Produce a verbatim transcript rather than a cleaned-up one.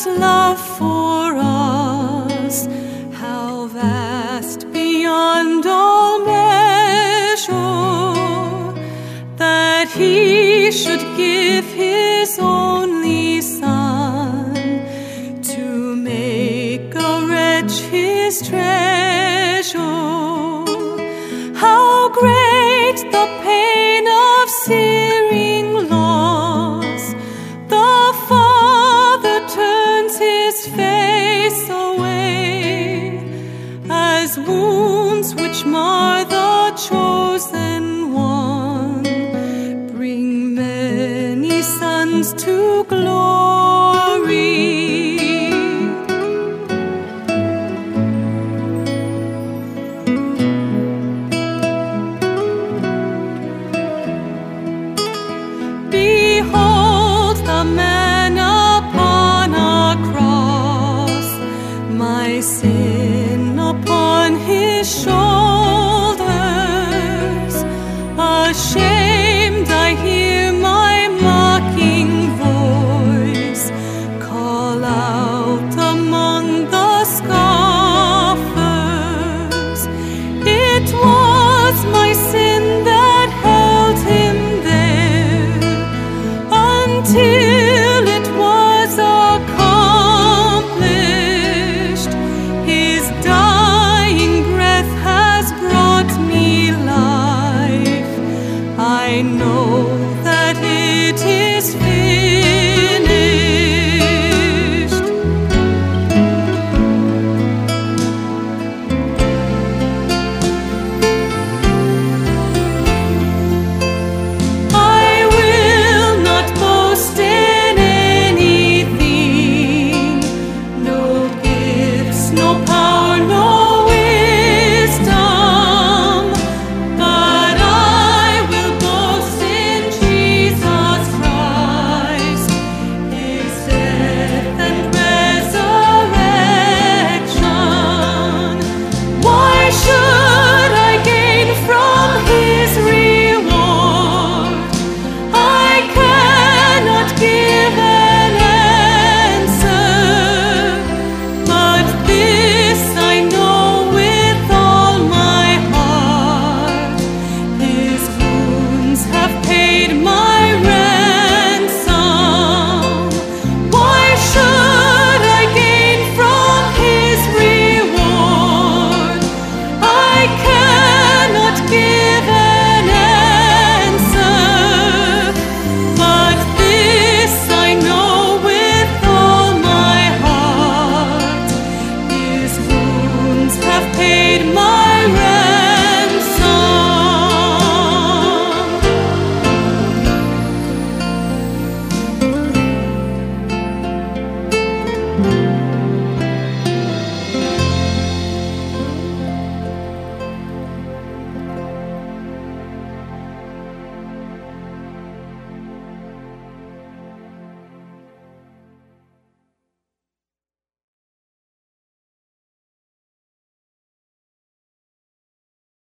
Son's love for us, how vast beyond all measure, that He should give His only Son to make a wretch His treasure. How great the pain of searing loss! The Father turns His face away, as wounds which mar the chosen one bring many sons to glory. Behold the man upon a cross, my sin.